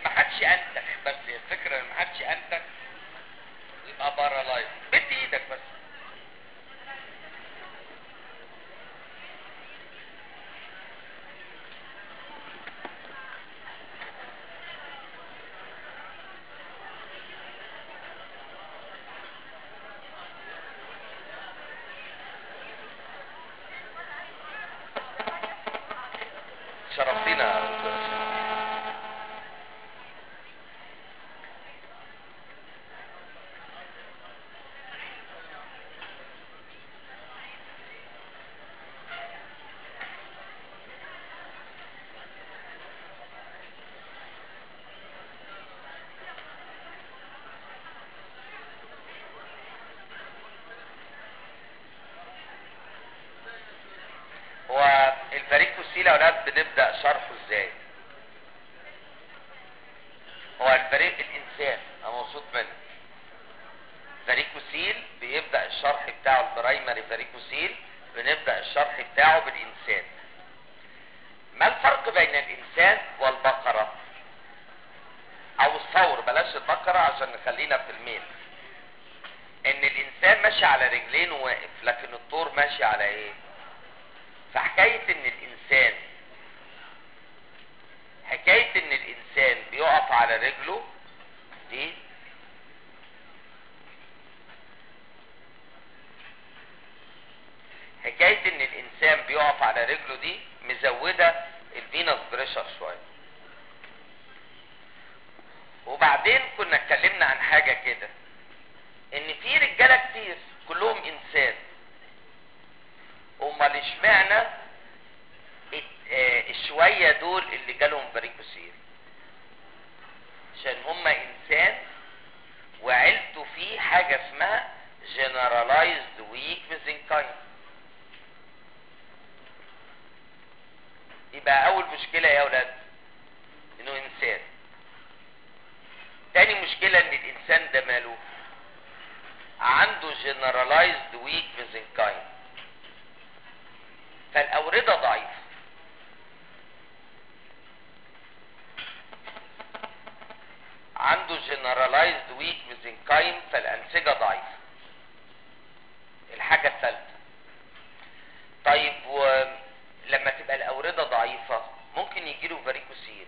ما حدش انتخ، بس الفكره ان ما حدش انتخ يبقى بارالايز. مد ايدك بس. شرفتينا يا دكتور. هو الفاريكوسيل يا اولاد بنبدا شرحه ازاي؟ هو الانسان انا مبسوط منه. فاريكوسيل بيبدا الشرح بتاعه البرايمري فاريكوسيل بنبدا الشرح بتاعه بالانسان. ما الفرق بين الانسان والبقره او الثور؟ بلاش البقره عشان نخلينا في الميل. ان الانسان ماشي على رجلين وواقف، لكن الثور ماشي على ايه؟ فحكايه ان الانسان بيقف على رجله دي مزوده الفينس بريشر شويه. وبعدين كنا اتكلمنا عن حاجه كده، ان في رجاله كتير كلهم انسان، امال اشمعنى الشويه دول اللي جالهم فاريكوسيل؟ عشان هم انسان وعيلته فيه حاجه اسمها generalized weak mesenchyme. يبقى اول مشكله يا اولاد انه انسان. تاني مشكله ان الانسان ده ماله؟ عنده generalized weak mesenchyme، فالاورده ضعيفه. عنده generalized weak mesenchyme فالانسجه ضعيفه. الحاجه الثالثه، طيب ولما تبقى الاورده ضعيفه ممكن يجيله فاريكوسيل،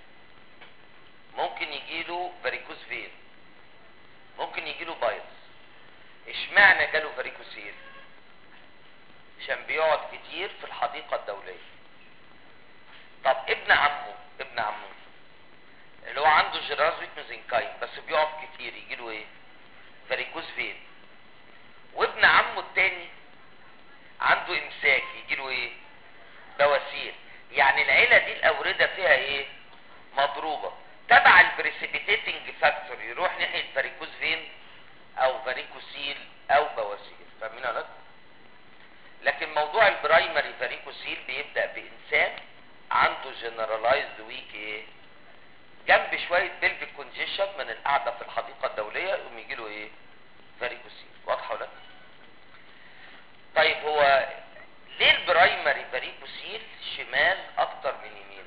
ممكن يجيله فاريكوز فين، ممكن يجيله بايلز. اشمعنى جاله فاريكوسيل؟ عشان بيقعد كتير في الحديقه الدوليه. طب ابن عمه اللي هو عنده جيرازويك ميزنكايم بس بيقف كتير يجيله ايه؟ فاريكوز فين. وابن عمه التاني عنده امساك يجيله ايه؟ بواسير. يعني العيله دي الاورده فيها ايه؟ مضروبه. تبع البريسيبيتيتنج فاكتور يروح ناحيه فاريكوز فين او فاريكوسيل او بواسير. فاهمين ولا لا؟ لكن موضوع البرايمري فاريكوسيل بيبدا بانسان عنده جنرالايزد ويك ايه؟ جنب شويه بلفيك كونجيشن من القعده في الحديقه الدوليه يقوم يجي له ايه؟ فاريكوسيل. واضحه ولا؟ طيب هو ليه البرايمري فاريكوسيل شمال اكتر من يمين؟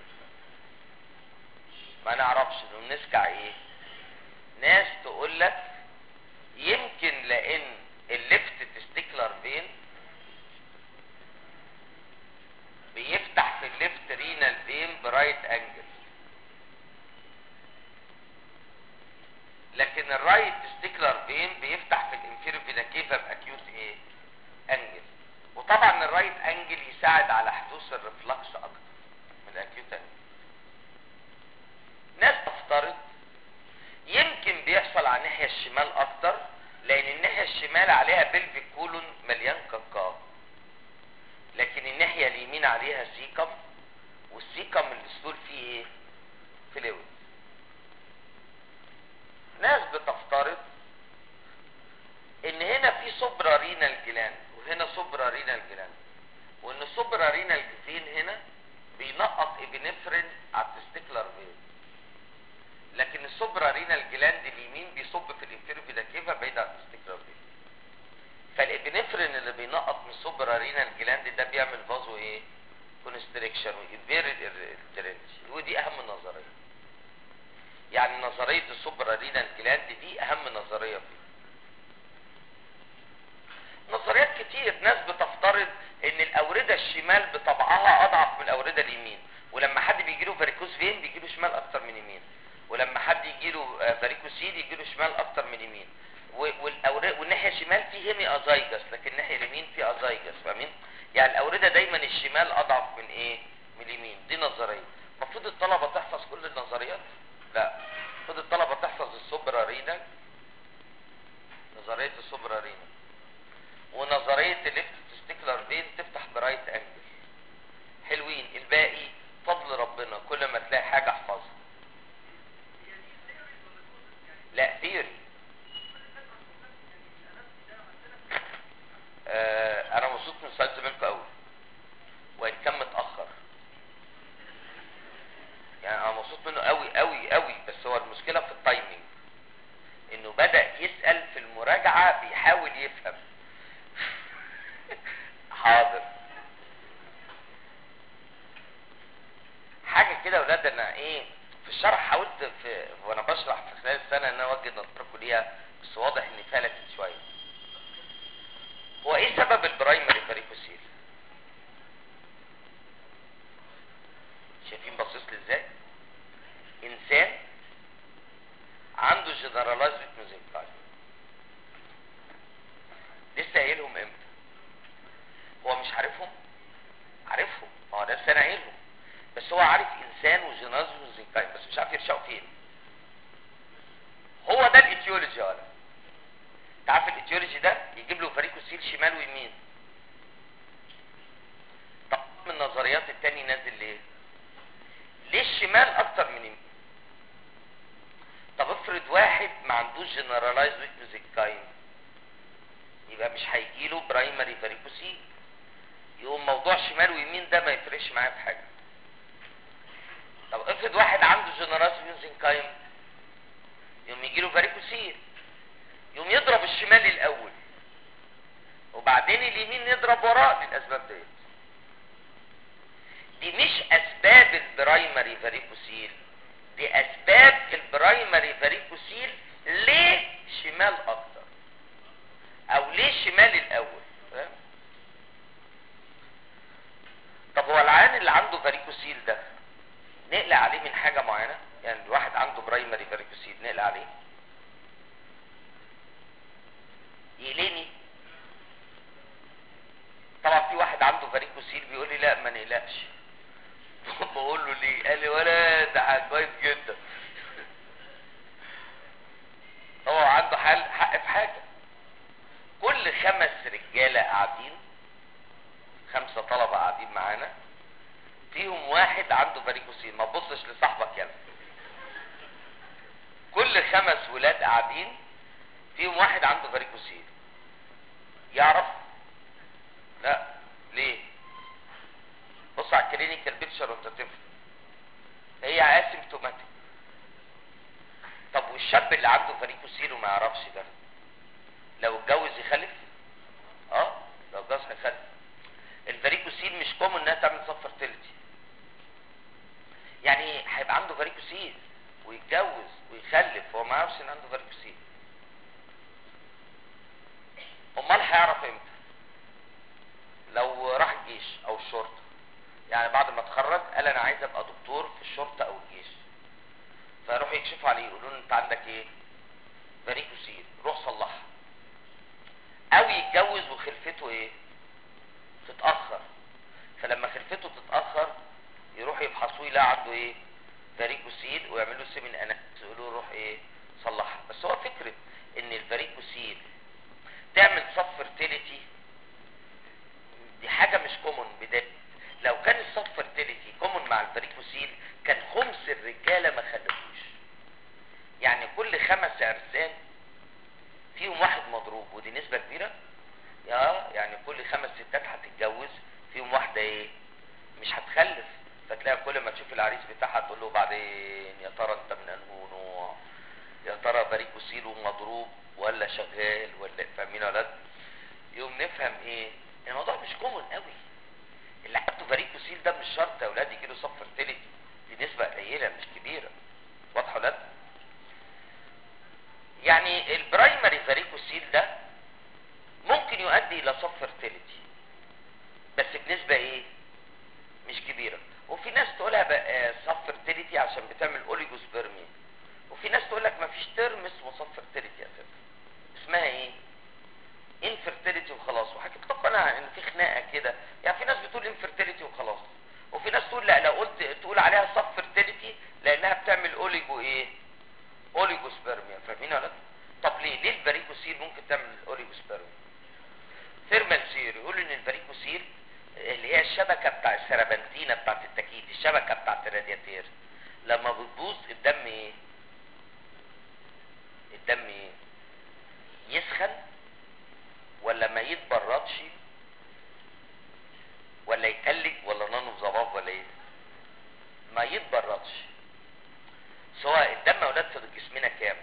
ما نعرفش. نسكع ايه؟ ناس تقول لك يمكن لان الليفت تستيكلر فين بيفتح في الليفت رينال فين برايت انجل، لكن الرايت تستيكلر فين بيفتح في الانفيريور فينا كيفا باكيوت ايه؟ انجل. وطبعا الرايت انجل يساعد على حدوث الرفلكس اكتر من الاكيوت انجل. ناس تفترض يمكن بيحصل على الناحيه الشمال اكتر لان الناحيه الشمال عليها بلفيك كولون مليان كاكاو، لكن الناحيه اليمين عليها سيكم، والسيكم الاسطول فيه ايه؟ فلويد. ناس بتفترض ان هنا في سوبرا رينال جلاند وهنا سوبرا رينال جلاند، وان السوبرا رينال فين هنا بينقط ابنفرين على التستيكلر فين، لكن السوبرا رينال جلاند اليمين بيصب في الانفيريور فينا كيفا بعيد عن التستيكلر فين. فالابنفرين اللي بينقط من السوبرا رينال جلاند ده بيعمل فازو ايه؟ كونستريكشن ويفير الترنج. ودي اهم نظريه. نظريه السوبرا رينال جلاند دي اهم نظريه فيه. نظريات كتير، ناس بتفترض ان الاورده الشمال بطبعها اضعف من الاورده اليمين، ولما حد بيجيله فاريكوز فين بيجيله شمال اكتر من يمين، ولما حد يجيله فاريكوسيل يجيله شمال اكتر من يمين، والناحيه الشمال فيه هيمي ازايجس لكن الناحيه اليمين فيه ازايجس. فاهمين؟ يعني الاورده دايما الشمال اضعف من ايه؟ من اليمين. دي نظريه. المفروض الطلبه تحفظ كل النظريات؟ لا، المفروض الطلبه تحفظ السوبرا رينال، نظريه السوبرا رينال، ونظريه الليفت تستيكولار فين تفتح برايت انجل. حلوين. الباقي فضل ربنا، كل ما تلاقي حاجه احفظها. لا ثيوري. انا مبسوط من سؤال زميلكم قوي وان كان متاخر، يعني انا مبسوط منه قوي قوي قوي، بس هو المشكله في التايمينج، انه بدا يسال في المراجعه بيحاول يفهم. حاضر. حاجه كده يا ولاد، انا ايه في الشرح حاولت وانا بشرح في خلال السنه ان انا اوجه نظركم ليها، بس واضح اني فلتت شويه. هو ايه سبب البرايمري فاريكوسيل؟ شايفين باصص لي ازاي؟ انسان عنده جنرالايزد ميزنكايم. لسه قايلهم امتى؟ هو مش عارفهم؟ عارفهم، هو ده لسه انا قايلهم، بس هو عارف انسان وجنرالايزد ميزنكايم بس مش عارف يرشقه فين. هو ده الايتيولوجي. ولا تعرف الايتيولوجي ده يجيب له فاريكوسيل شمال ويمين. طب من النظريات التاني نازل ليه؟ ليه الشمال اكتر من يمين؟ طب افرض واحد ما عندوش جنرالايزد ويك ميزنكايم، يبقى مش هيجيله برايمري فاريكوسيل، يقوم موضوع شمال ويمين ده ما يفرقش معاه في حاجه. طب افرض واحد عنده جنرالايزد ميزنكايم، يقوم يجيله فاريكوسيل، يقوم يضرب الشمال الاول وبعدين اليمين يضرب وراه للاسباب ديت. دي مش اسباب البرايمري فاريكوسيل، دي اسباب البرايمري فاريكوسيل ليه شمال اكتر او ليه شمال الاول. فاهم؟ طب هو العيان اللي عنده فاريكوسيل ده نقلق عليه من حاجه معينه؟ يعني الواحد عنده برايمري فاريكوسيل نقلق عليه؟ يقلقني؟ طبعا في واحد عنده فاريكوسيل بيقول لي لا ما نقلقش. بقول له ليه؟ قال لي ولا ده كويس جدا. هو عنده حق في حاجه. كل 5 رجاله قاعدين، 5 طلبه قاعدين معانا، فيهم واحد عنده فاريكوسيل. ما تبصش لصاحبك يلا. كل 5 ولاد قاعدين فيهم واحد عنده فاريكوسيل. يعرف؟ لا. ليه؟ بص على الكلينيكال بيكتشر وانت تفهم. هي اسيمتوماتيك. طب والشاب اللي عنده فاريكوسيل وما يعرفش ده لو اتجوز يخلف؟ لو اتجوز هيخلف. الفاريكوسيل مش كومن انها تعمل سب فيرتيليتي. يعني هيبقى عنده فاريكوسيل ويتجوز ويخلف هو ما يعرفش ان عنده فاريكوسيل. امال هيعرف امتى؟ لو راح الجيش او الشرطه، يعني بعد ما اتخرج قال انا عايز ابقى دكتور في الشرطه او الجيش، فيروحوا يكشفوا عليه يقولوا له انت عندك ايه؟ فاريكوسيل، روح صلحها. او يتجوز وخلفته ايه؟ تتاخر، فلما خلفته تتاخر يروح يفحصوه يلاقي عنده ايه؟ فاريكوسيل، ويعملوا سيمين اناليسيس يقولوا له روح ايه؟ صلحها. بس هو فكره ان الفاريكوسيل تعمل سب فيرتيليتي دي حاجه مش كومون بدايه. لو كان السب فيرتيليتي كومون مع الفاريكوسيل كان خمس الرجاله ما خلفوش. يعني كل 5 عرسان فيهم واحد مضروب، ودي نسبه كبيره. يعني كل 5 ستات هتتجوز فيهم واحده ايه؟ مش هتخلف. فتلاقي كل ما تشوف العريس بتاعها تقول له بعدين يا ترى انت من انهي نوع؟ يا ترى فاريكوسيل ومضروب ولا شغال ولا؟ فاهمين يا ولاد؟ يوم نفهم ايه؟ الموضوع مش كومون قوي. اللي عنده فاريكوسيل ده مش شرط يا ولاد يجيله سب فيرتيليتي، دي نسبه قليله مش كبيره. واضحه يا ولاد؟ سب فيرتيليتي اساسا. اسمها ايه؟ انفيرتيليتي وخلاص. وحكيت لكم انا ان في خناقه كده، يعني في ناس بتقول انفيرتيليتي وخلاص، وفي ناس تقول لا، لو قلت تقول عليها سب فيرتيليتي لانها بتعمل اوليجو ايه؟ اوليجو سبيرميا. فاهمين ولا لا؟ طب ليه الفاريكوسيل ممكن تعمل اوليجو سبيرميا؟ ثيرمال ثيوري يقول ان الفاريكوسيل اللي هي الشبكه بتاع السربنتينه بتاعت التكييف، الشبكه بتاعت الرادياتير، لما بتبوظ الدم ايه؟ الدم ايه؟ يسخن ولا ما يتبردش ولا يتلج ولا نون اوف ذا ولا ايه؟ ما يتبردش. سواء الدم يا اولاد في جسمنا كام؟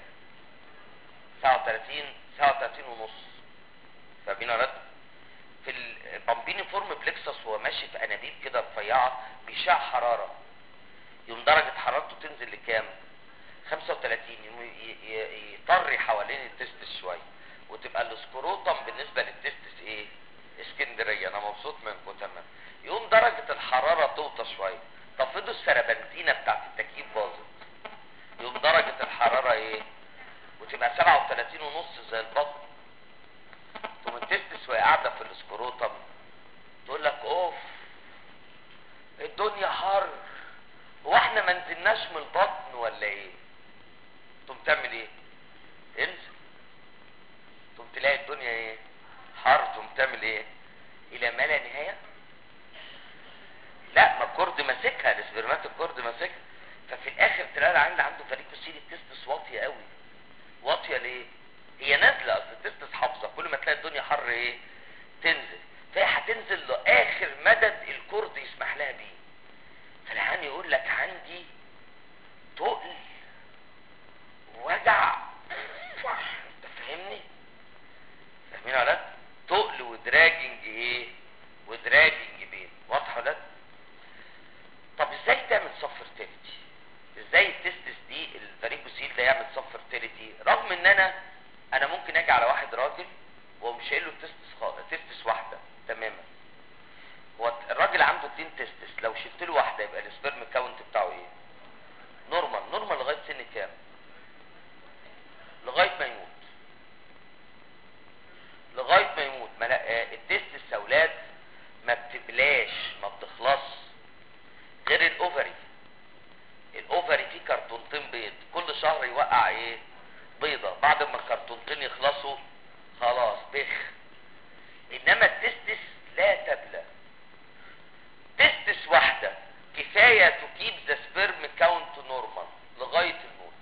37 ونص. فاهمين يا ولاد؟ في البامبيني فورم بلكسس وهو ماشي في انابيب كده رفيعه بيشع حراره، يوم درجه حرارته تنزل لكام؟ 35. يطري حوالين التستس شويه، وتبقى السكروتم بالنسبه للتستس ايه؟ اسكندريه. انا مبسوط منكم. تمام. يقوم درجه الحراره توطى شويه، تفرضوا السربنتينه بتاعت التكييف باظت، يقوم درجه الحراره ايه؟ وتبقى 37 ونص زي البطن. تقوم التستس وهي قاعده في السكروتم تقول لك اوف الدنيا حر، هو احنا ما نزلناش من البطن ولا ايه؟ تقوم تعمل ايه؟ انزل. تقوم تلاقي الدنيا ايه؟ حر. تقوم تعمل ايه؟ الى ما لا نهايه. لا، ما الكورد ماسكها، الاسبرمات الكورد ماسكها. ففي الاخر تلاقي العيل عنده فاريكوسيل التستس واطيه قوي. واطيه ليه؟ هي نازله، اصل التستس حافظه كل ما تلاقي الدنيا حر ايه؟ تنزل. فهي هتنزل لاخر مدد الكورد يسمح لها بيه. فالعيان يقول لك عندي تقل وجع. انت فاهمني؟ فاهمين يا ولاد؟ تقل ودراجنج ايه؟ ودراجنج بين. واضحه يا ولاد؟ طب ازاي تعمل سب فيرتيليتي؟ ازاي التستس دي الفاريكوسيل ده يعمل سب فيرتيليتي؟ رغم ان انا ممكن اجي على واحد راجل ومش شايل له تستس واحده تماما. هو الراجل عنده 2 تستس، لو شلت له واحده يبقى السبرم كاونت بتاعه ايه؟ نورمال. نورمال لغايه سن كام؟ لغايه ما يموت. لغايه ما يموت. التستس يا اولاد ما بتبلاش، ما بتخلص غير الاوفري. الاوفري فيه كرتونتين بيض، كل شهر يوقع ايه؟ بيضه. بعد ما الكرتونتين يخلصوا خلاص بخ. انما التستس لا تبلى. تستس واحده كفايه تو كيب ذا سبيرم كاونت نورمال لغايه الموت.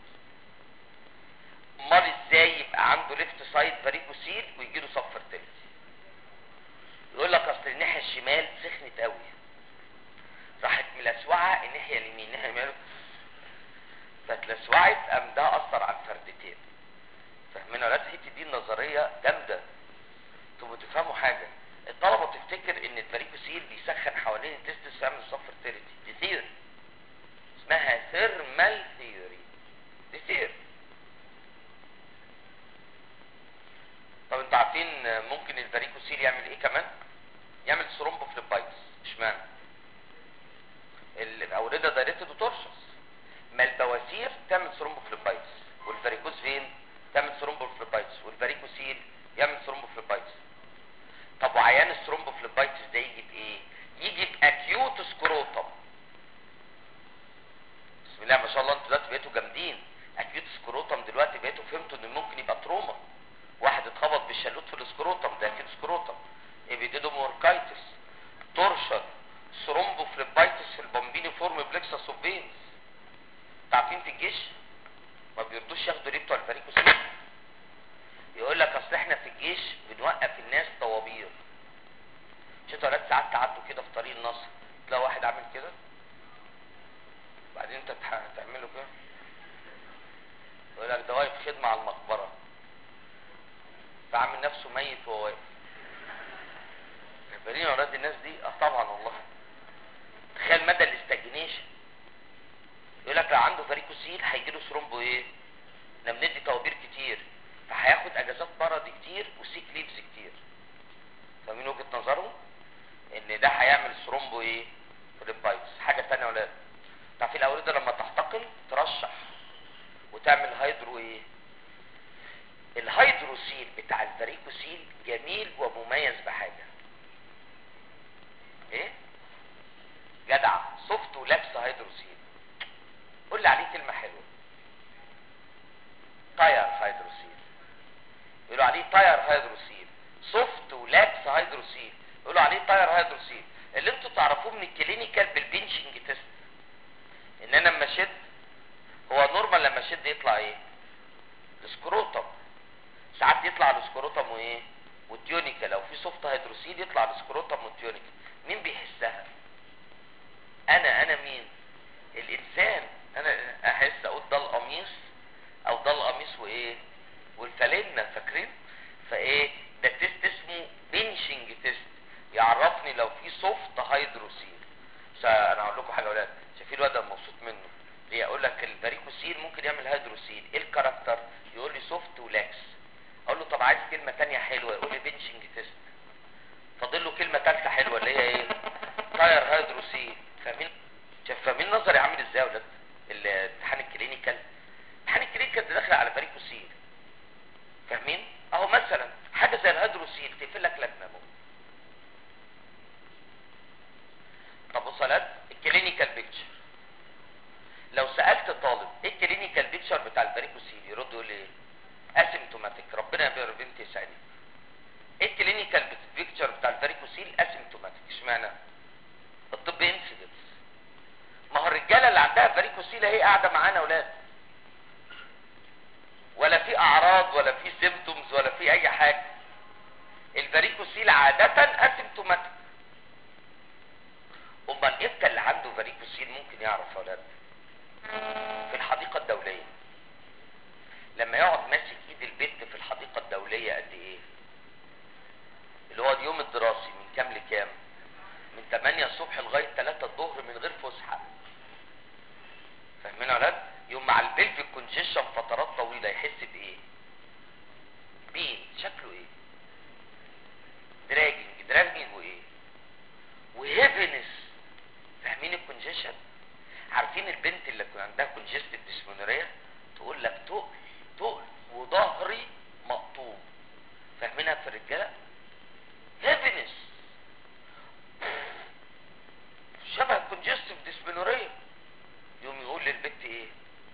امال ازاي يبقى عنده ليفت سايد فاريكوسيل ويجي له سب فيرتيليتي؟ يقول لك اصل الناحيه الشمال سخنت قوي، راحت ملسوعه الناحيه اليمين، الناحيه اليمين فاتلسوعت، قام ده اثر على الفردتين. فاهمين ولا؟ الحته دي النظريه جامده. انتوا بتفهموا حاجه؟ الطلبه بتفتكر ان الفاريكوسيل بيسخن حوالين التستس ويعمل سب فيرتيليتي. دي ثيوري اسمها ثيرمال ثيوري. دي ثيوري. طب انتوا عارفين ممكن الفاريكوسيل يعمل ايه كمان؟ يعمل ثرومبوفليبايتس. اشمعنى؟ الاورده دايركتد وتورشس. ما البواسير تعمل ثرومبوفليبايتس، والفاريكوز فين تعمل ثرومبوفليبايتس، والفاريكوسيل يعمل ثرومبوفليبايتس. طب وعيان الثرومبوفليبايتس ده يجي بايه؟ يجي باكيوت سكروتم. بسم الله ما شاء الله، انتوا دلوقتي بقيتوا جامدين. اكيوت سكروتم دلوقتي بقيتوا فهمتوا ان ممكن يبقى تروما. واحد اتخبط بالشلوت في السكروتم، ده اكيد سكروتم. ايبيديدوموركايتس، تورشن، ثرومبوفليبايتس في البامبيني فورم بلكسس اوف فينز. عارفين في الجيش ما بيرضوش ياخدوا ليه بتوع الفاريكوسيل؟ يقول لك اصل احنا في الجيش بنوقف الناس طوابير. مش انتوا ولاد ساعات تعدوا كده في طريق النصر تلاقي واحد عامل كده، بعدين انت تعمله كده، يقول لك ده واقف خدمه على المقبره، فعامل نفسه ميت وهو واقف. غريبين يا ولاد الناس دي. طبعا والله. تخيل مدى الاستاجنيشن. يقول لك لو عنده فاريكوسيل هيجي له ثرومبو ايه؟ احنا بندي طوابير كتير، فهياخد اجازات مرضي كتير وسيك ليفز كتير. فاهمين وجهه نظرهم؟ ان ده هيعمل ثرومبو ايه؟ فليبايتس. حاجه ثانيه يا ولاد، تعرفين الاورده لما تحتقن ترشح وتعمل هيدرو ايه؟ الهيدروسيل جميل ومميز بحاجه ايه؟ جدع، سوفت ولاكس هيدروسيل. قول لي عليه كلمه حلوه. تاير هيدروسيل، يقولوا عليه تاير هيدروسيل. سوفت ولاكس هيدروسيل يقولوا عليه تاير هيدروسيل. اللي انتوا تعرفوه من الكلينيكال بالبنشنج تيست ان انا لما اشد، هو نورمال لما اشد يطلع ايه؟ السكروتم. ساعات يطلع السكروتم وايه؟ والتيونيكا. لو في سوفت هيدروسيل يطلع السكروتم والتيونيكا. مين بيحسها؟ انا مين؟ الانسان. انا احس اقول ده القميص او ده القميص وايه؟ والفالنة، فاكرين؟ فايه ده تيست اسمه بنشنج تيست، يعرفني لو في سوفت هيدروسيل. انا هقول لكم حاجه يا ولاد، شايفين الواد ده مبسوط منه ليه؟ اقول لك الفاريكوسيل ممكن يعمل هيدروسيل. ايه الكاركتر؟ يقول لي سوفت ولاكس. اقول له طب عايز كلمه ثانيه حلوه، يقول لي بنشنج تيست. فاضل له كلمه ثالثه حلوه اللي هي ايه؟ تاير هيدروسيل. فاهمين؟ فاهمين نظري عامل ازاي يا ولاد؟ الامتحان الكلينيكال، امتحان الكلينيكال ده داخل على فاريكوسيل. فاهمين؟ اهو مثلا حاجه زي الهيدروسيل تقفل لك لجنه. طب وصلت الكلينيكال بيكتشر. لو سالت طالب ايه الكلينيكال بيكتشر بتاع الفاريكوسيل، يرد يقول ايه؟ اسيمتوماتيك. ربنا يا بنت يسعدك. ايه الكلينيكال بيكتشر بتاع الفاريكوسيل؟ اسيمتوماتيك. اشمعنى؟ الطب انسيدنس. ما هو الرجاله اللي عندها فاريكوسيل هي قاعده معانا يا اولاد، ولا في اعراض ولا في سيمتومز ولا في اي حاجه. الفاريكوسيل عاده اسيمتوماتيك. امال امتى اللي عنده فاريكوسيل ممكن يعرف يا اولاد؟ في الحديقه الدوليه. لما يقعد ماسك ايد البنت في الحديقه الدوليه قد ايه؟ اللي هو اليوم الدراسي من كام لكام؟ من 8 الصبح لغايه 3 الظهر من غير فسحه. فاهمين يا ولاد؟ يوم مع البلفيك كونجيشن فترات طويله يحس بايه؟ بين شكله ايه؟ دراجنج وايه؟ وهيفنس. فاهمين الكونجيشن؟ عارفين البنت اللي كان عندها كونجستيف ديسمونوريا تقول لك تقل وظهري مقطوم. فاهمينها في الرجاله؟ هيفنس شبه كونجستيف ديسمونوريا. يوم يقول للبنت ايه؟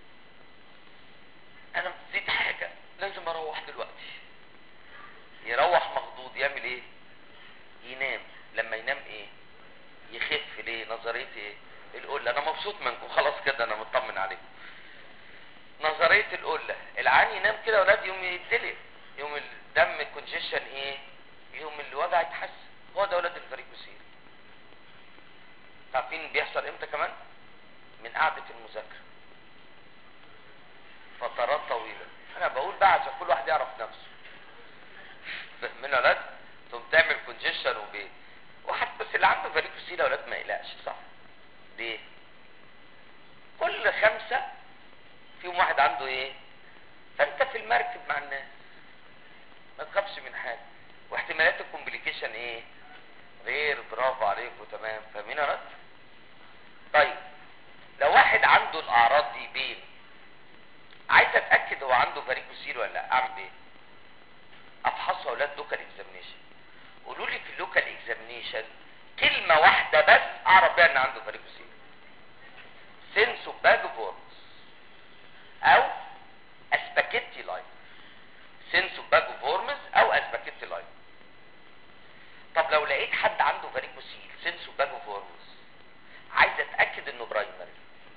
انا نسيت حاجه لازم اروح دلوقتي. يروح مخضوض. يعمل ايه؟ ينام. لما ينام ايه؟ يخف. ليه؟ نظريه ايه؟ القله. انا مبسوط منكم خلاص كده، انا مطمن عليكم. نظريه القله. العين ينام كده يا ولاد يوم يتدلق، يوم الدم كونجيشن ايه؟ يوم الوجع يتحسن. هو ده ولاد الفاريكوسيل. عارفين بيحصل امتى كمان؟ من قعده المذاكره فترات طويله. انا بقول بقى عشان كل واحد يعرف نفسه. فاهمين يا ولاد؟ تقوم تعمل كونجيشن وبيه. واحد بس اللي عنده فاريكوسيل يا ولاد ما يقلقش، صح؟ ليه؟ كل 5 فيهم واحد عنده ايه؟ فانت في المركب مع الناس ما تخافش من حاجه. واحتمالات الكومبليكيشن ايه؟ غير. برافو عليكم. تمام. فاهمين يا ولاد؟ طيب لو واحد عنده الاعراض دي بين، عايز اتاكد هو عنده فاريكوسيل ولا لا، اعمل ايه؟ افحصه يا اولاد لوكال اكزامينيشن. قولوا لي في اللوكال اكزامينيشن كلمه واحده بس اعرف بيها ان عنده فاريكوسيل. سينسو باجوفورمز او اسباكيتي لاين. سينسو باجوفورمز او اسباكيتي لاين. طب لو لقيت حد عنده فاريكوسيل سينسو باجوفورمز عايز اتاكد انه برايمري،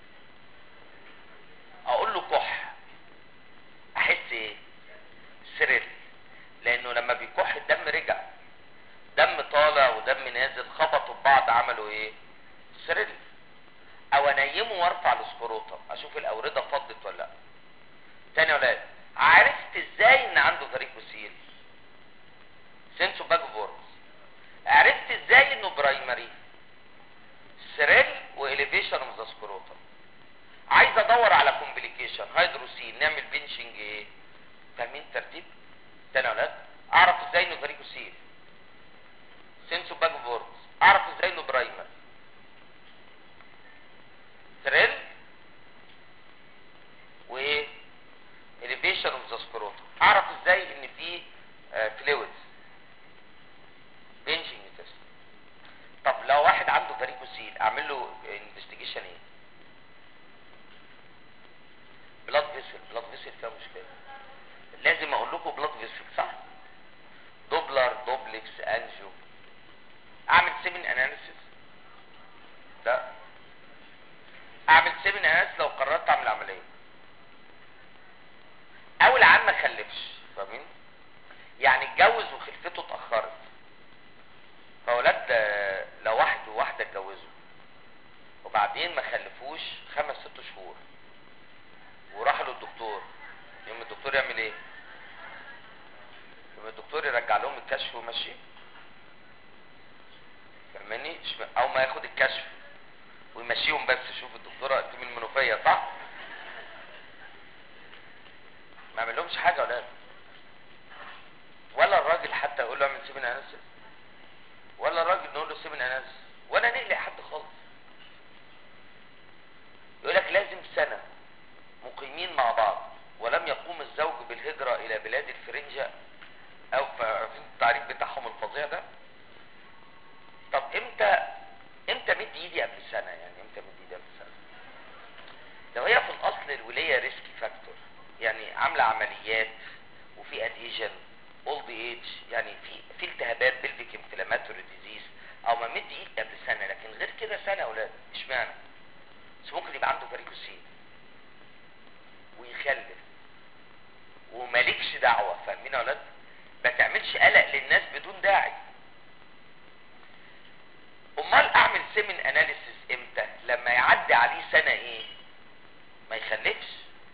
اقول له كح. احس ايه؟ سرير. لانه لما بيكح الدم رجع، دم طالع ودم نازل خبطوا ببعض عملوا ايه؟ سرير. او انيمه وارفع السكروتم اشوف الاورده فضت ولا لا. تاني يا ولاد، عرفت ازاي ان عنده فاريكوسيل؟ سينسو باجوفورمز. عرفت ازاي انه برايمري؟ سريل واليفيشن اوف ذا سكروتم. عايز ادور على كومبليكيشن هيدروسيل، نعمل بنشنج ايه؟ فاهمين الترتيب؟ تاني يا ولاد، اعرف ازاي انه فاريكوسيل؟ سينسو باجوفورمز. اعرف ازاي انه برايمري؟ سريل وايه؟ elevation of the scrotum. اعرف ازاي ان في فلويدز اعمل لكم بلاد فيسل صح؟ دوبلر، دوبلكس، انجو. اعمل سيمن اناليسيس؟ لا. اعمل سيمن اناليسيس لو قررت اعمل عمليه او العيان ما خلفش. فاهمين؟ يعني اتجوز وخلفته اتاخرت. فاولاد لو واحد وواحده اتجوزوا وبعدين ما خلفوش 5-6 شهور وراحوا للدكتور، يوم الدكتور يعمل ايه؟ يوم الدكتور يرجع لهم الكشف ويمشيه. فاهماني؟ او ما ياخد الكشف ويمشيهم بس. شوف الدكتوره انت من المنوفيه صح؟ ما عمل لهمش حاجه ولا ولا الراجل حتى يقول له اعمل سيمن اناليسيس، ولا الراجل نقول له سيمن اناليسيس، ولا نقلق حد خالص. يقول لك لازم سنه مقيمين مع بعض ولم يقوم الزوج بالهجره الى بلاد الفرنجه، او في التعريف بتاعهم الفظيع ده. طب امتى مد ايدي قبل سنه؟ يعني امتى مد ايدي قبل سنه؟ لو هي في الاصل الولايه ريسكي فاكتور، يعني عامله عمليات وفي اديجن اولد ايج، يعني في التهابات بلفيك انفلاماتوري ديزيز، او ما مد ايدي قبل سنه. لكن غير كده سنه يا اولاد اشمعنى؟ بس ممكن يبقى عنده فاريكوسيل ويخلف ومالكش دعوه. فاهمين يا اولاد؟ ما تعملش قلق للناس بدون داعي. امال اعمل سيمن اناليسيس امتى؟ لما يعدي عليه سنه ايه؟ ما يخلفش.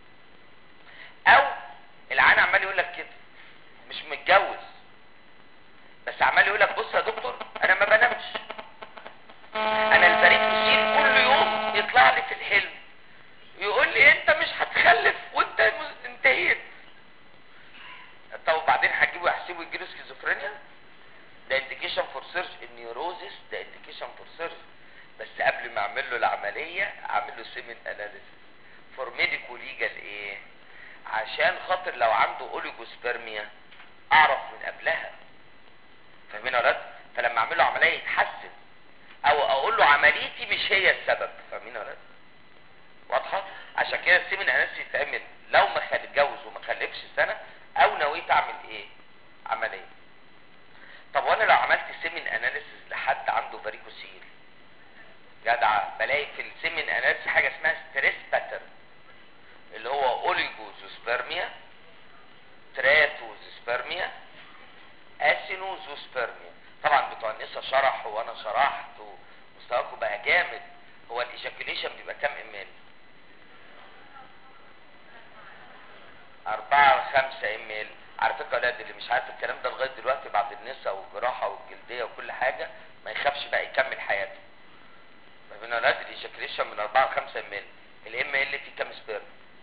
او العيان عمال يقول لك كده مش متجوز بس عمال يقول لك بص يا دكتور انا ما بنامش، انا الفاريكوسيل كل يوم يطلع لي في الحلم يقول لي انت مش هتخلف وانت انتهيت. طب وبعدين هتجيبه يحسبه يجيله سكيزوفرينيا؟ ده انديكيشن فور سيرج. النيوروزيس ده انديكيشن فور سيرج. بس قبل ما اعمل له العمليه اعمل له سيمن اناليسيس فور ميديكو ليجال ايه؟ عشان خاطر لو عنده اوليجوسبرميا اعرف من قبلها. فاهمين يا ولاد؟ فلما اعمل له عمليه يتحسن، او اقول له عمليتي مش هي السبب. فاهمين يا ولاد؟ واضحه؟ عشان كده السيمن اناليسيس يتعمل لو ما اتجوز وما خلفش سنه، او نويت اعمل ايه؟ عمليه. طب وانا لو عملت سيمن اناليسيس لحد عنده فاريكوسيل جدع، بلاقي في السيمن اناليسيس حاجه اسمها ستريس باترن، اللي هو اوليجوزوسبرميا، تراتوزوسبرميا، اسينوزوسبرميا. طبعا بتوع النسا شرحوا وانا شرحت ومستواكم بقى جامد. هو الايجاكوليشن بيبقى كام امال؟ 4-5 امال. على فكره يا ولاد اللي مش عارف الكلام ده لغايه دلوقتي بعد النسا والجراحه والجلديه وكل حاجه ما يخافش بقى يكمل حياته. فاهمين يا ولاد؟ الايجاكوليشن من 4-5 امال. الام ال فيه كام سبيرم؟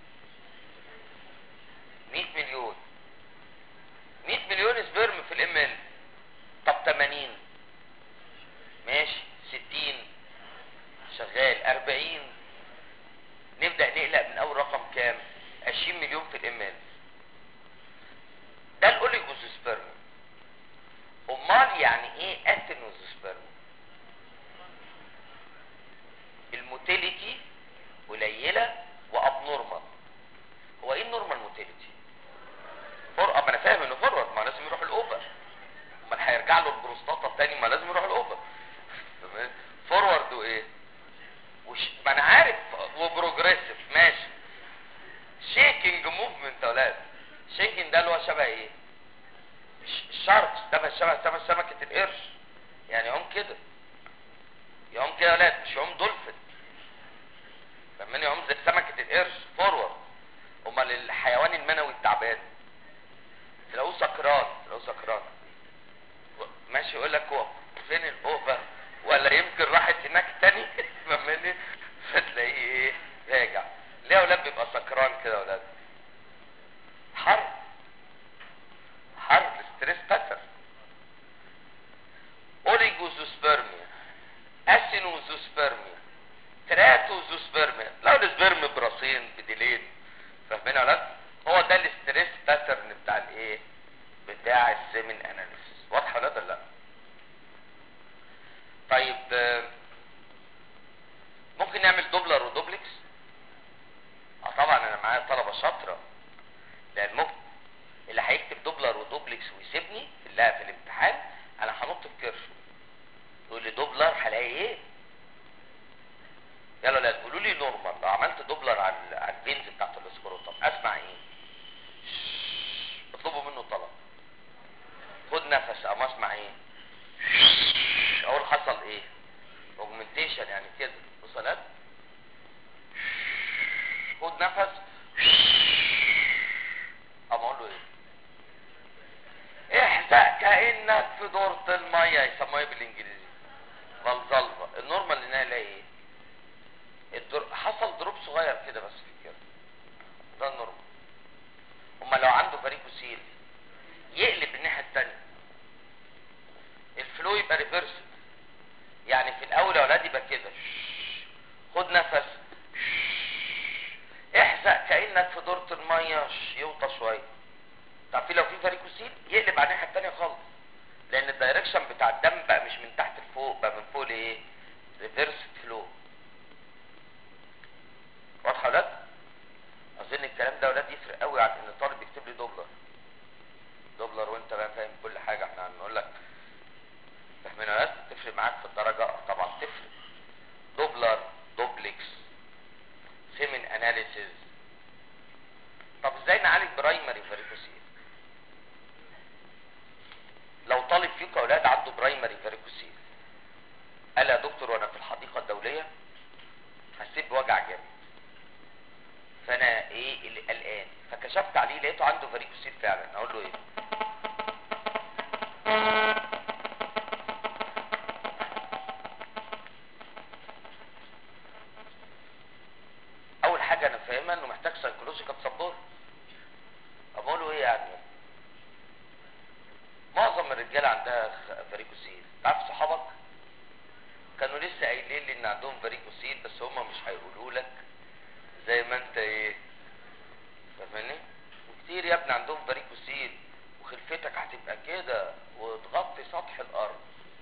100 مليون. 100 مليون سبيرم في الام ال. طب 80 ماشي، 60 شغال، 40. نبدأ نقلق من اول رقم كام؟ 20 مليون في الام ال. ده الاوليجوزوسبرم. امال يعني ايه اثينوزوسبرم؟ الموتيليتي قليله وابنورمال. هو ايه النورمال موتيليتي؟ ما انا فاهم انه فورورد، ما لازم يروح الاوبر. امال هيرجع له البروستاتا التاني؟ ما لازم يروح الاوبر. فورورد وايه؟ ما انا عارف، وبروجريسيف ماشي. شيكينج موفمنت يا ولاد. شيكينج ده اللي هو شبه ايه؟ الشاركس ده شبه سمكه القرش، يعني يعوم كده. يعوم كده يا ولاد، مش يعوم دولفين. فاهمين؟ يعوم زي سمكه القرش فورورد. امال الحيوان المنوي التعبان تلاقوه سكران ماشي، يقول لك هو فين الاوفر؟ ولا يمكن راحت هناك تاني. فاهمني؟ فتلاقيه ايه؟ راجع. ليه يا ولاد بيبقى سكران كده يا ولاد؟ حر ستريس باتر. اوليجوزوسبرميا، اسينوزوسبرميا، تراتوزوسبرميا. لو السبرم براسين بديلين. فاهمين يا ولاد؟ هو ده الاستريس باترن بتاع الايه؟ بتاع السيمن اناليسيس. واضحه ولا لا؟ طيب ممكن نعمل دوبلر ودوبلكس. طبعا انا معايا طلبه شاطره بالانجليزي؟ فالزالفا. النورمال ان انا الاقي ايه؟ حصل دروب صغير كده بس في الكلى، ده النورمال. اما لو عنده فاريكوسيل يقلب الناحيه الثانيه، الفلو يبقى ريفرس. يعني في الاول يا اولاد يبقى كده، خد نفس، احزق كانك في دورة الميه، يوطى شويه. تعرفين لو في فاريكوسيل يقلب على الناحيه الثانيه خالص، لان الدايركشن بتاع الدم بقى مش من تحت لفوق، بقى من فوق لايه؟ ريفرس فلو. واضحه يا اولاد؟ اظن الكلام ده يا اولاد يفرق قوي عن ان طالب يكتب لي دوبلر. دوبلر وانت بقى فاهم كل حاجه، احنا هنقول لك فاهمين يا اولاد؟ تفرق معاك في الدرجه؟ طبعا تفرق. دوبلر، دوبلكس، سيمن اناليسيز. طب ازاي نعالج برايمري فاريكوسيل؟ لو طالب فيكم يا اولاد عنده برايمري فاريكوسيل قال يا دكتور وانا في الحديقه الدوليه حسيت بوجع جامد، فانا ايه اللي قلقان، فكشفت عليه لقيته عنده فاريكوسيل فعلا، اقول له ايه؟ اول حاجه انا فاهمها انه محتاج سايكولوجيكال سبورت. اقول له ايه يعني؟ معظم الرجاله عندها فاريكوسيل. تعرف صحابك كانوا لسه قايلين لي ان عندهم فاريكوسيل بس هم مش هيقولوا لك زي ما انت ايه، فاهمني؟ وكتير يا ابني عندهم فاريكوسيل وخلفتك هتبقى كده وتغطي سطح الارض.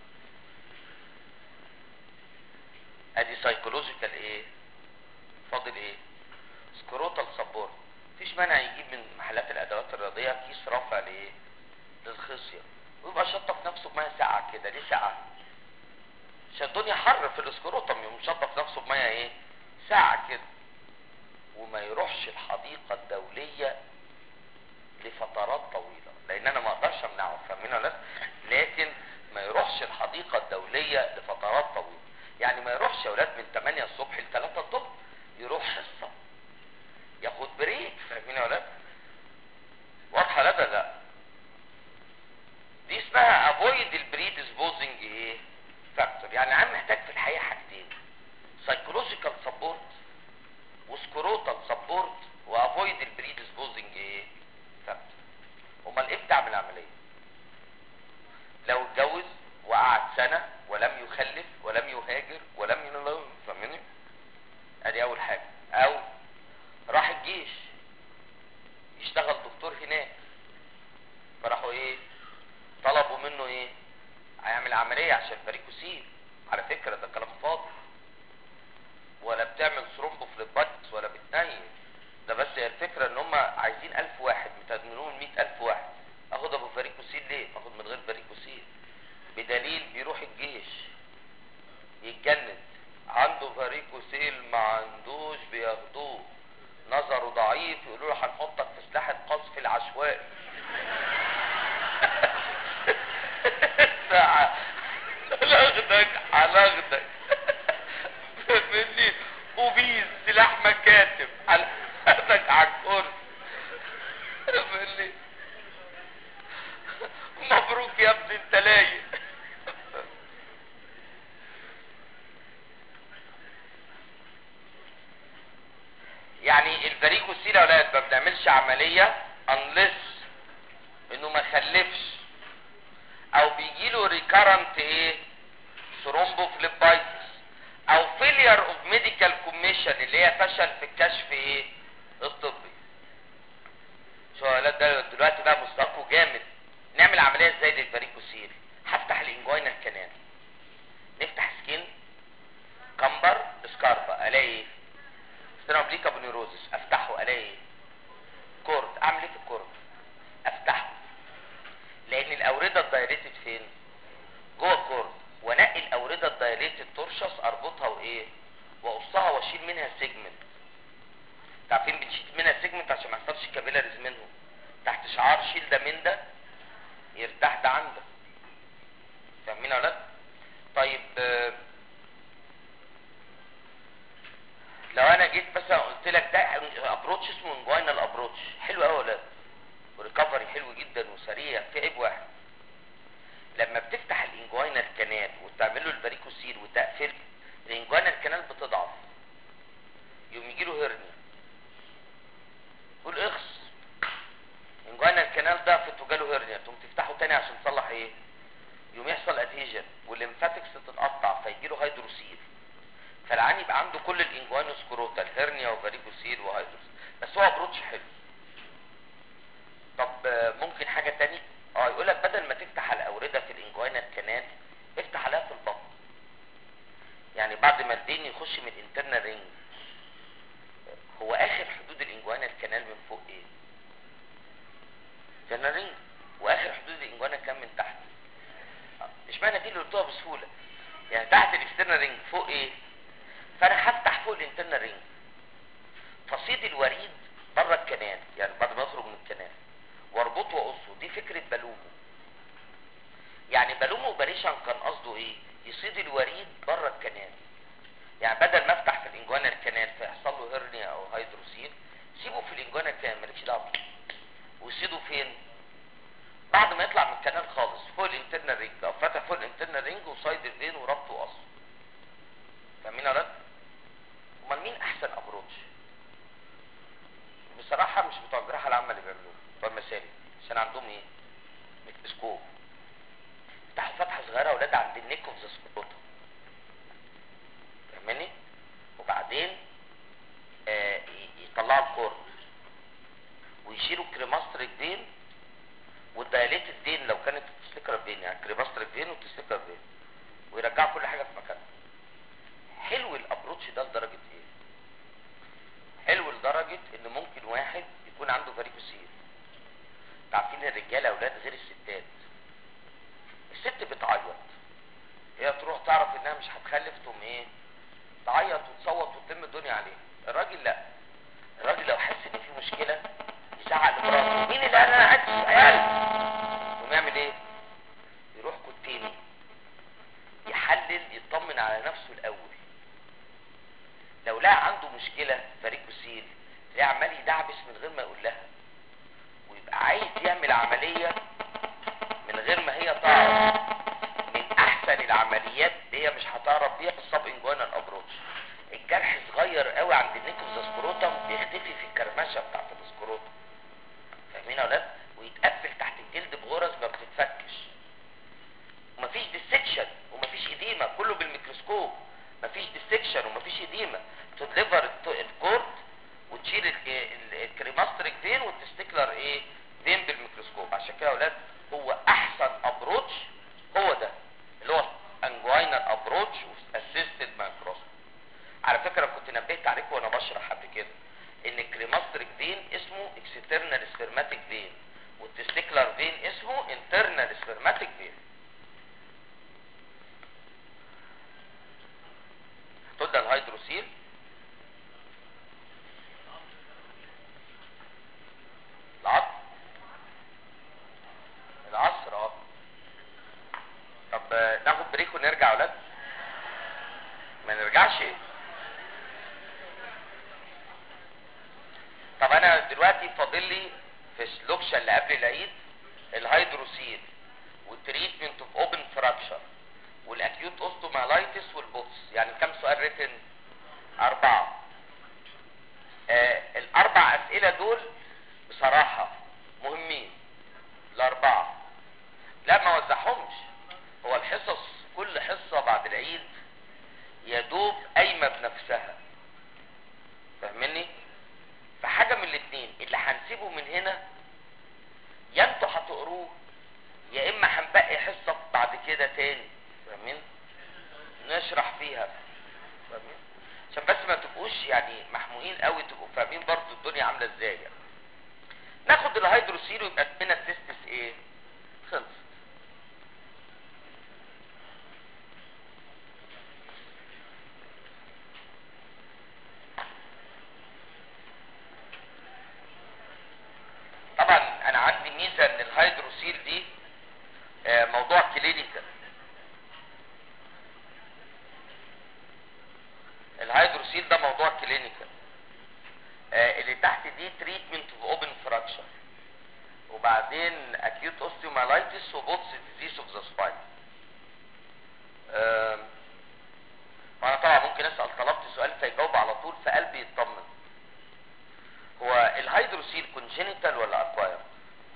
ادي سايكولوجيكال ايه؟ فاضل ايه؟ سكروتال سبورت. مفيش مانع يجيب من محلات الادوات الرياضيه كيس رافع لايه؟ للخصيه، ويبقى شطف نفسه بميه ساقعه كده. ليه ساقعه؟ عشان الدنيا حر في الاسكروتم، يقوم شطف نفسه بميه ايه؟ ساقعه كده. وما يروحش الحديقه الدوليه لفترات طويله، لان انا ما اقدرش امنعه، فاهمين ولا لا؟ لكن ما يروحش الحديقه الدوليه لفترات طويله. يعني ما يروحش يا اولاد من 8 الصبح ل 3 الظهر، يروح حصه ياخد بريك، فاهمين يا اولاد؟ واضحه لا؟ لا دي اسمها افويد البري ديسبوزنج ايه؟ فاكتور. يعني عم محتاج في الحقيقه حاجتين: سايكولوجيكال سبورت وسكروتال سبورت، وافويد البري ديسبوزنج ايه؟ فاكتور. امال ايه بتاع من العمليه؟ لو اتجوز وقعد سنه ولم يخلف ولم يهاجر ولم ينلم، فاهمني؟ ادي اول حاجه. او راح الجيش يشتغل دكتور هناك، فراحوا ايه؟ طلبوا منه ايه؟ هيعمل عمليه عشان فاريكوسيل. على فكره ده كلام فاضي، ولا بتعمل ثرومبوفليبايتس ولا بتنيل. ده بس هي الفكره ان هم عايزين 1000 واحد، متدمنون 100,000 واحد. اخد ابو فاريكوسيل ليه؟ اخد من غير فاريكوسيل. بدليل بيروح الجيش يتجند عنده فاريكوسيل ما عندوش، بياخدوه نظره ضعيف يقولوا له هنحطك في سلاح القذف العشوائي. ساعة هناخدك مني وبيز سلاح مكاتب، هناخدك على الكرسي مني. مبروك يا ابني انت لايق. يعني الفاريكوسيل يا ولاد ما بنعملش عمليه unless انه ما خلفش او بيجيله ريكارنت ايه؟ ثرومبوفليبايتس او فيلير اوف ميديكال كوميشن اللي هي فشل في الكشف ايه؟ الطبي. شو يا ولاد ده دلوقتي بقى مستواكوا جامد. نعمل عمليه ازاي للفاريكوسيل؟ هفتح الانجوينا كانال، نفتح سكين كمبر سكاربا، الاقي ايه؟ ستينوبليكا بونيروزس، افتحه الاقي ايه؟ كورد. اعمل ايه في الكورد؟ افتحه، لان الاورده الدايريتد فين؟ جوه الكورد. وانقي الاورده الدايريتد تورشس، اربطها وايه؟ واقصها واشيل منها سيجمنت. عارفين بنشيل منها سيجمنت عشان ما يحصلش كابيلاريز منهم، تحت شعار شيل ده من ده يرتاح ده عن ده. فاهمين يا ولاد؟ طيب لو انا جيت مثلا قلت لك ده ابروتش اسمه انجوينال ابروتش، حلو قوي يا ولاد، وريكفري حلو جدا وسريع. في عيب واحد: لما بتفتح الانجوينال كانال تتقطع فيجيله هيدروسيل، فالعيان يبقى عنده كل الانجوانوسكروتال هيرنيا وفاريكوسيل وهيدروسيل، بس هو ابروتش حلو. طب ممكن حاجه تاني، يقول لك بدل ما تفتح الاورده في الانجوانا كانال افتح عليها في البطن. يعني بعد ما الدين يخش من الانترنال رينج، هو اخر حدود الانجوانا الكانال من فوق ايه؟ انترنال رينج. واخر حدود الانجوانا كام من تحت؟ اشمعنى دي اللي قلتوها بسهوله؟ يعني تحت الاكسترنال رينج فوق ايه؟ فانا هفتح فوق الانترنال رينج، فصيد الوريد بره الكنال، يعني بعد ما يخرج من الكنال واربطه واقصه. دي فكره بالومو. يعني بالومو اوبريشن كان قصده ايه؟ يصيد الوريد بره الكنال. يعني بدل ما افتح في الانجوانا الكنال فيحصل له هرنيا او هيدروسيل، سيبه في الانجوانا الكنال مالكش دعوه، ويصيده فين؟ بعد ما يطلع من الكنال خالص فوق الانترنال رينج، او فاتح فوق الانترنال رينج وصايد الفين وربطه وقصه. فاهمين يا ولاد؟ امال مين احسن ابروتش؟ بصراحه مش بتوع الجراحه العامه اللي بيعملوه، بتوع المسالك، عشان عندهم ايه؟ ميكروسكوب. يفتحوا فتحه صغيره يا ولاد عند النيك اوف ذا سكروتا، فاهماني؟ وبعدين يطلعوا الكورد ويشيلوا الكريماستريك فين والدايليتد فين لو كانت التستيكر فين، يعني كريماستريك فين والتستيكر فين، ويرجعوا كل حاجه في مكانها. حلو الابروتش ده لدرجه ايه؟ حلو لدرجه ان ممكن واحد يكون عنده فاريكوسيل. عارفين الرجاله يا اولاد غير الستات. الست بتعيط، هي تروح تعرف انها مش هتخلف تقوم ايه؟ تعيط وتصوت وتلم الدنيا عليها. الراجل لا، الراجل لو حس ان في مشكله يزعق لمراته، مين اللي قال انا عايز عيال؟ يقوم يعمل ايه؟ يروح كتيني يحلل يطمن على نفسه الاول. لو لقى عنده مشكله فاريكوسيل تلاقيه عمال يدعبس من غير ما يقول لها، ويبقى عايز يعمل عمليه من غير ما هي تعرف. من احسن العمليات اللي هي مش هتعرف بيها السب انجوانال ابروتش. الجرح صغير قوي عند النيك اوف ذا سكروتم بيختفي في الكرمشه بتاعت السكروتم، فاهمين يا ولاد؟ ويتقفل تحت الجلد بغرز ما بتتفكش، ومفيش ديسكشن ومفيش اديمه، كله بالميكروسكوب. مفيش ديسكشن ومفيش اديمه. تدليفر الكورد وتشيل الكريماستريك فين والتستيكلر ايه؟ فين بالميكروسكوب. عشان كده يا ولاد هو احسن ابروتش هو ده اللي هو انجوينال ابروتش اسيستد مايكروسكوب. على فكره كنت نبهت عليكم وانا بشرح قبل كده ان الكريماستريك فين اسمه اكسترنال سبرماتيك فين، والتستيكلر فين اسمه انترنال سبرماتيك فين. هتقول ده الهيدروسيل العصر. طب ناخد بريك ونرجع يا ولاد؟ ما نرجعش. طب انا دلوقتي فاضل لي في اللوكشه اللي قبل العيد الهيدروسيل والتريتمنت اوف اوبن فراكشر والاكيوت اوستومالايتس والبوتس. يعني كم سؤال ريتن؟ 4. الاربع اسئله دول بصراحه مهمين. الاربعه لا ما وزعهمش، هو الحصص كل حصه بعد العيد يا دوب قايمه بنفسها، فاهمني؟ فحاجه من الاثنين، اللي هنسيبه من هنا يا انتوا هتقروه يا اما هنبقي حصه بعد كده تاني، فاهمين؟ نشرح فيها، فاهمين؟ عشان بس ما تبقوش يعني محموقين قوي، تبقوا فاهمين برضو الدنيا عامله ازاي. يعني ناخد الهيدروسيل ويبقى اسمنا التستس ايه؟ خلص. طبعا انا عندي ميزه ان الهيدروسيل دي موضوع كلينيكال. الهيدروسيل ده موضوع كلينيكال. اللي تحت دي تريتمنت اوف اوبن فراكشر، وبعدين اكيوت اوستيومالايتس وبوتس ديزيز اوف ذا سباين. وانا طبعا ممكن اسال طلبت سؤال فيجاوب على طول فقلبي يطمن. هو الهيدروسيل كونجينيتال ولا اكواير؟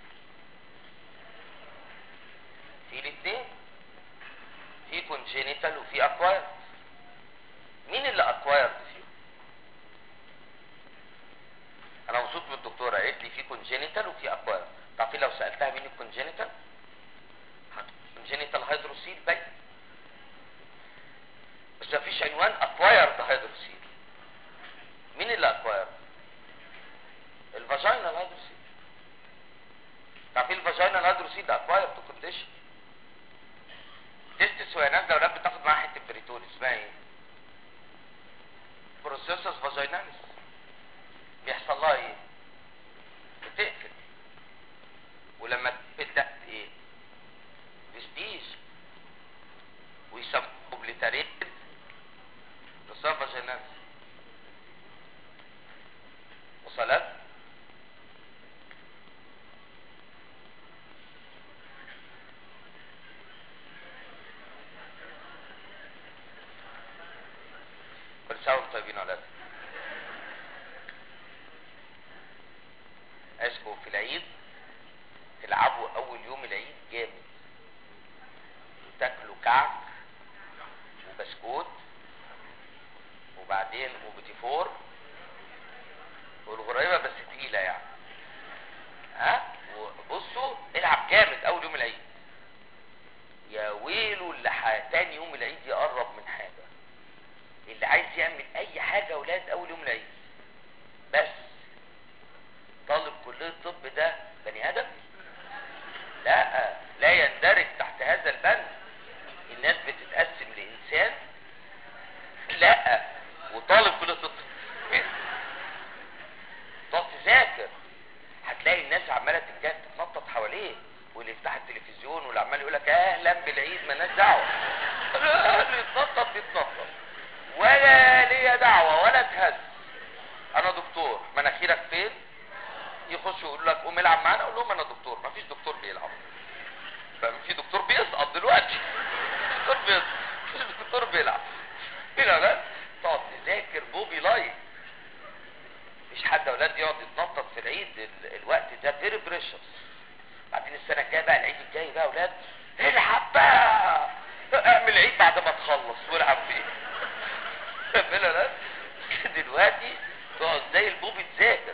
في الاثنين، في كونجينيتال اكوايرد. مين اللي اكوايرد فيهم؟ انا مبسوط من الدكتوره، قالت لي في كونجينيتال وفي اكوايرد. تعرفين لو سالتها مين الكونجينيتال؟ كونجينيتال هيدروسيل باين، بس مفيش عنوان اكوايرد هيدروسيل. مين اللي اكوايرد؟ الفاجينال هيدروسيل. تعرفين الفاجينال هيدروسيل ده اكوايرد كونديشن. تستس وهي نازله ولاد بتاخد معاها حته بريتون اسمها ايه؟ بروسيسس فاجيناليس. بيحصل لها ايه؟ بتقفل، ولما تبدا ايه؟ فيستيج، ويسموه اوبليتاريتد بروسيسس فاجيناليس. وصلت؟ كل سنه وانتم طيبين يا ولاد. اسمه في العيد تلعبوا اول يوم العيد جامد، وتاكلوا كعك وبسكوت وبعدين وبتيفور والغريبه بس تقيله يعني. ها؟ وبصوا العب جامد اول يوم العيد. يا ويله اللي تاني يوم العيد يقرب من حاجه. اللي عايز يعمل اي حاجه يا ولاد اول يوم العيد. بس طالب كليه الطب ده بني ادم؟ لا يندرج تحت هذا البند. الناس بتتقسم لانسان؟ لا. وطالب كليه الطب تقعد تذاكر، هتلاقي الناس عماله تتنطط حواليه، واللي يفتح التلفزيون واللي عمال يقول لك اهلا بالعيد مالناش دعوه. اللي يتنطط ولا ليا دعوه ولا تهز. انا دكتور، مناخيرك فين؟ يخشوا يقولوا لك قوم العب معانا، اقول لهم انا دكتور. مفيش دكتور بيلعب، في دكتور بيسقط دلوقتي. مفيش دكتور بيلعب. هنا بس تقعد تذاكر بوبي لايف. مفيش حد اولاد يقعد يتنطط في العيد. الوقت ده فيري بريشس. بعدين السنه الجايه بقى، العيد الجاي بقى اولاد العب بقى، اعمل عيد بعد ما تخلص والعب فيه. فاهمين ولا؟ دلوقتي تقعد زي البوبي تذاكر.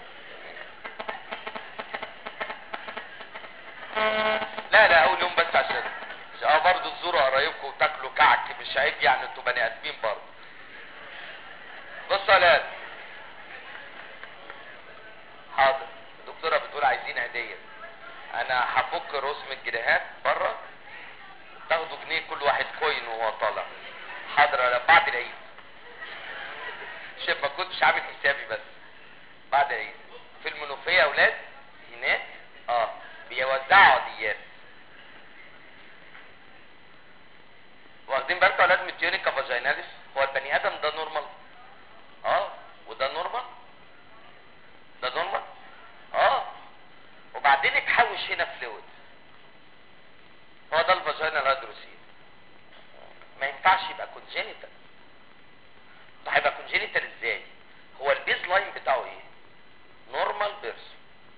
لا اول يوم بس عشان برضه تزوروا قرايبكم وتاكلوا كعك، مش عيب يعني، انتوا بني ادمين برضه. بصوا يا ولاد، حاضر الدكتوره بتقول عايزين هديه. انا هفك رسم الجنيهات بره، تاخدوا جنيه كل واحد كوين وهو طالع. حاضر بعد العيد. شوف ما كنتش عامل حسابي، بس بعد العيد في المنوفيه يا ولاد هناك بيوزعوا عاديات. واخدين بالكم يا ولاد من التيونيكا فاجيناليس؟ هو البني ادم ده نورمال؟ وده نورمال؟ ده نورمال؟ وبعدين اتحوش هنا فلويد. هو ده الفاجينال هيدروسيل. ما ينفعش يبقى كونجينيتال. طب هيبقى كونجينيتال ازاي؟ هو البيز لاين بتاعه ايه؟ نورمال بيرسون،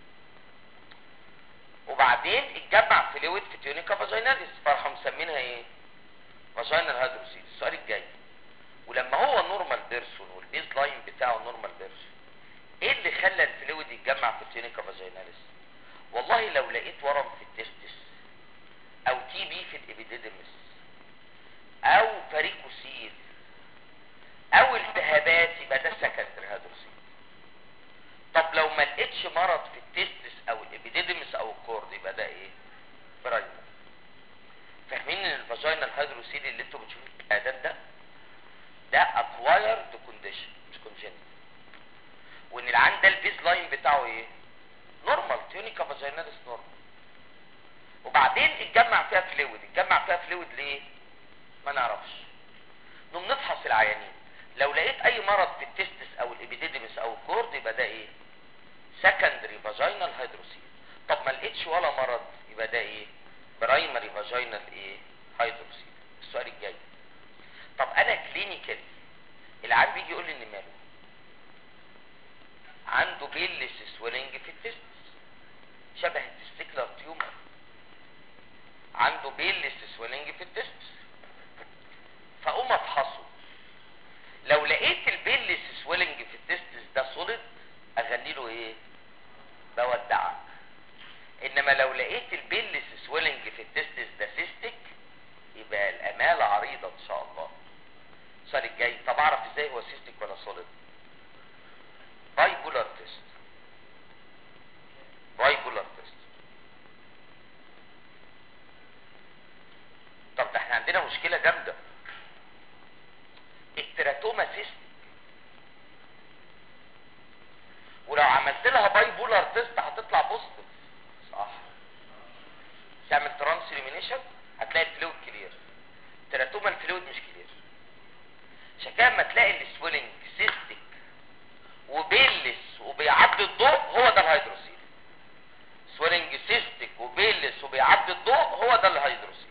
وبعدين اتجمع فلويد في تيونيكا فاجيناليس، فراحوا مسمينها ايه؟ فاجينال هيدروسيل. السؤال الجاي، ولما هو نورمال بيرسون والبيز لاين بتاعه نورمال بيرسون، ايه اللي خلى الفلويد يتجمع في التيونيكا فاجيناليس؟ والله لو لقيت ورم في التستس، او تي بي في الابيديديمس، او فاريكوسيل، او التهابات، يبقى ده سكندري هيدروسيل. طب لو ما لقيتش مرض في التستس او الابيديديمس او الكورد، يبقى ده ايه؟ برايمري. فاهمين ان الفاجينال هيدروسيل اللي انتوا بتشوفوه في الاعداد ده اكوايرد كونديشن مش كونجنتال، وان العين ده البيز لاين بتاعه ايه؟ نورمال، تيونيكا فاجيناليس نورمال. وبعدين اتجمع فيها فلويد ليه؟ ما نعرفش. نقوم نفحص العيانين، لو لقيت اي مرض في التستس او الابيديديمس او الكورد، يبقى ده ايه؟ سكندري فاجينال هيدروسيل. طب ما لقيتش ولا مرض، يبقى ده ايه؟ برايمري فاجينال ايه؟ هيدروسيل. السؤال الجاي، طب انا كلينيكالي العيان بيجي يقول لي ان ماله؟ عنده بيلس سويلنج في التستس شبه التستيكلر تيومر. عنده بيلس سويلنج في التستس، فاقوم افحصه انما لو لقيت البيلس سويلنج في التستس ده سيستك يبقى الامالة عريضة ان شاء الله. السؤال الجاي، طب اعرف ازاي هو سيستك ولا سوليد؟ باي بولار تيست. باي بولار تيست. طب ده احنا عندنا مشكلة جامدة، التراتوما سيستك، ولو عملت لها باي بولار تيست هتطلع بوزيتيف صح؟ تعمل ترانس اليمينيشن هتلاقي الفلويد كلير، تراتوما الفلويد مش كلير. عشان كده اما تلاقي السويلنج سيستك وبيلس وبيعدي الضوء هو ده الهيدروسيل. سويلنج سيستك وبيلس وبيعدي الضوء هو ده الهيدروسيل.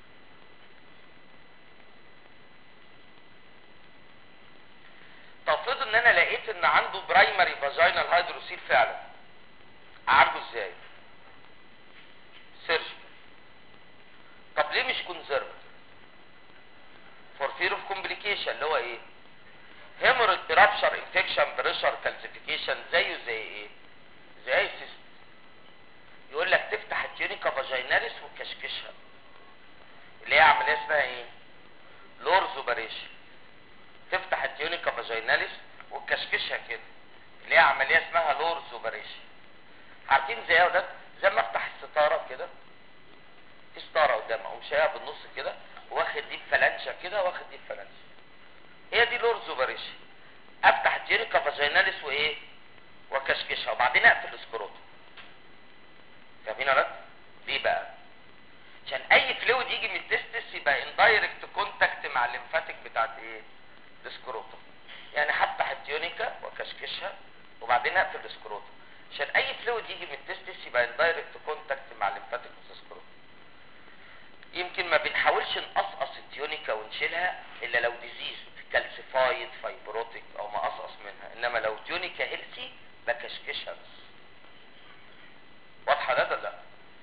طب افرض ان انا لقيت ان عنده برايمري فاجينال هيدروسيل فعلا، اعالجه ازاي؟ سيرجيكال. طب ليه مش كونزرفتيف؟ فور فير اوف كومبليكيشن اللي هو ايه؟ هيموريج رابشر انفكشن بريشر كالسيفيكيشن، زيه زي ايه؟ زي اي سيست. يقول لك تفتح التيونيكا فاجيناليس وتكشكشها، اللي هي عمليه اسمها ايه؟ لورز اوبريشن. تفتح التيونيكا فاجيناليس وتكشكشها كده، اللي هي عمليه اسمها لورز اوبريشن. عارفين زي ايه ده؟ زي ما افتح الستاره كده، في ستاره قدام اقوم شايلها بالنص كده واخد دي بفلانشه كده واخد دي بفلانشه، هي دي لورز اوبريشن. افتح التيونيكا فاجيناليس وايه؟ وكشكشها وبعدين اقفل السكروتوم. فاهمين ولا لا؟ ليه بقى؟ عشان اي فلويد يجي من التستس يبقى اندايركت كونتاكت مع الليمفاتيك بتاعت ايه؟ السكروتوم. يعني هفتح التيونيكا وكشكشها وبعدين اقفل السكروتوم، عشان اي فلويد يجي من التستس يبقى اندايركت كونتاكت مع الليمفاتيك السكروتوم. يمكن ما بنحاولش نقصقص التيونيكا ونشيلها الا لو ديزيز كالسيفايد فايبروتيك او ما قصقص منها، انما لو تيونيكا هيلسي بكشكشها بس. واضحه ده ولا لا؟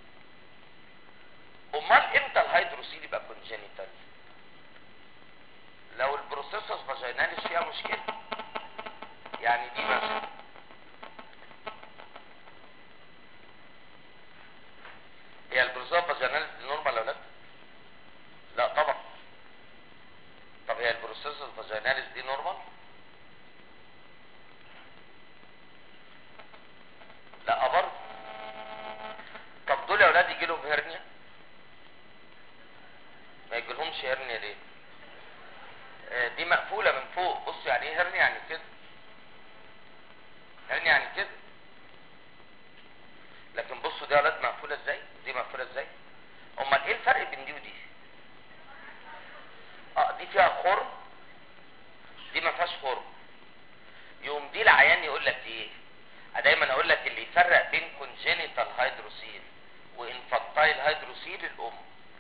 امال امتى الهيدروسيل يبقى كونجينيتال؟ لو البروسيسوس فاجيناليس فيها مشكله. يعني دي مثلا هي البروسيسوس فاجيناليس دي نورمال ولا لا؟ لا طبعا. طب هي البروسيسوس فاجيناليس دي نورمال؟ لا برضه. طب دول يا اولاد يجي لهم هرنيا؟ ما يجيلهمش هرنيا ليه؟ دي مقفوله من فوق. بص يعني ايه هرنيا؟ يعني كده. هرنيا يعني كده. لكن بصوا دي يا اولاد مقفوله ازاي؟ دي مقفوله ازاي؟ امال ايه الفرق بين دي ودي؟ دي فيها خرم، دي ما فيهاش خرم. يوم دي العيان يقول لك ايه؟ دايما اقول لك اللي يفرق بين كونجينيتال هيدروسيل وانفانتايل هيدروسيل الام.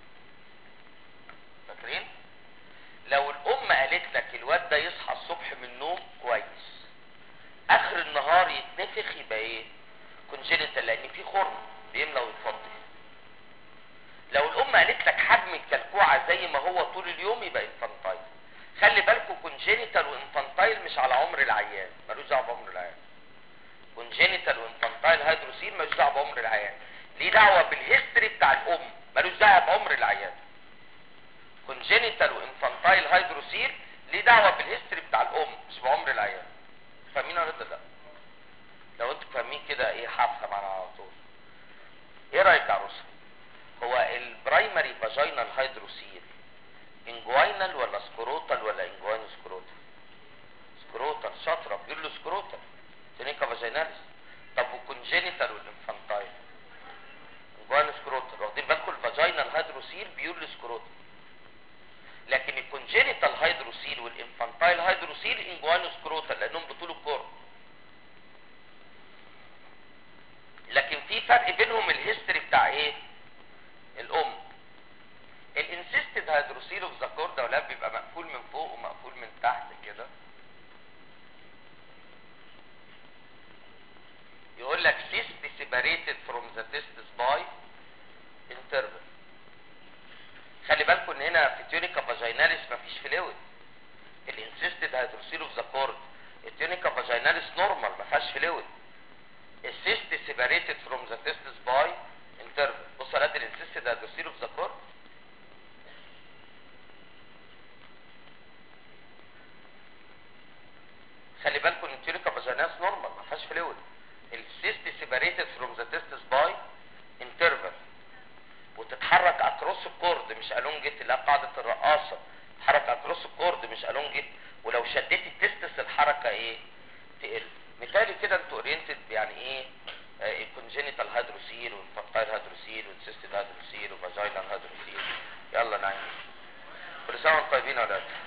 فاكرين؟ لو الام قالت لك الواد ده يصحى الصبح من النوم كويس، اخر النهار يتنفخ، يبقى ايه؟ كونجينيتال، لان في خرم بيملى ويتفضي. لو الام قالت لك حجم الكلكوعه زي ما هو طول اليوم يبقى انفانتايل. خلي بالكم كونجينيتال وانفانتايل مش على عمر العيان، ملوش دعوه بعمر العيان. كونجينيتال وانفانتايل هيدروسيل ملوش دعوه بعمر العيان، ليه دعوه بالهيستوري بتاع الام، ملوش دعوه بعمر العيان. كونجينيتال وانفانتايل هيدروسيل ليه دعوه بالهيستوري بتاع الام مش بعمر العيان. فاهمين ولا لا؟ لو انتوا فاهمين كده ايه هفهم انا على طول. ايه رايك يا عروسه؟ هو البرايمري فاجينال هيدروسيل انجوينال ولا سكروتال ولا انجوينو سكروتال؟ سكروتال. شاطره، بيقول له سكروتال تونيكا فاجيناليس. طب وكونجينيتال والانفانتايل؟ انجوينو سكروتال. واخدين بالكم الفاجينال هيدروسيل بيقول له سكروتال، لكن الكونجينيتال هيدروسيل والانفانتايل هيدروسيل انجوينو سكروتال لانهم بطول الكور. لكن في فرق بينهم الهيستوري بتاع ايه؟ الام. الانسيستد هيدروسيل اوف ذا كور ده ولا بيبقى مقفول من فوق ومقفول من تحت كده. يقول لك cyst separated from the testis by interval. خلي بالكم ان هنا في تيونيكا فاجيناليس مفيش فلويد. الانسيستد هيدروسيل اوف ذا كورد، التيونيكا فاجيناليس نورمال ما فيهاش فلويد. السيست separated from the testis by مش الونجت، اللي هي قاعده الرقاصه، حركه اكروس الكورد مش الونجت، ولو شديت التستس الحركه ايه؟ تقل. مثالي كده انتوا اورينتد يعني ايه الكونجينيتال هيدروسيل والانفانتايل هيدروسيل والسيستد هيدروسيل وفاجينال هيدروسيل. يلا نعم. كل سنه وانتم طيبين يا ولاد.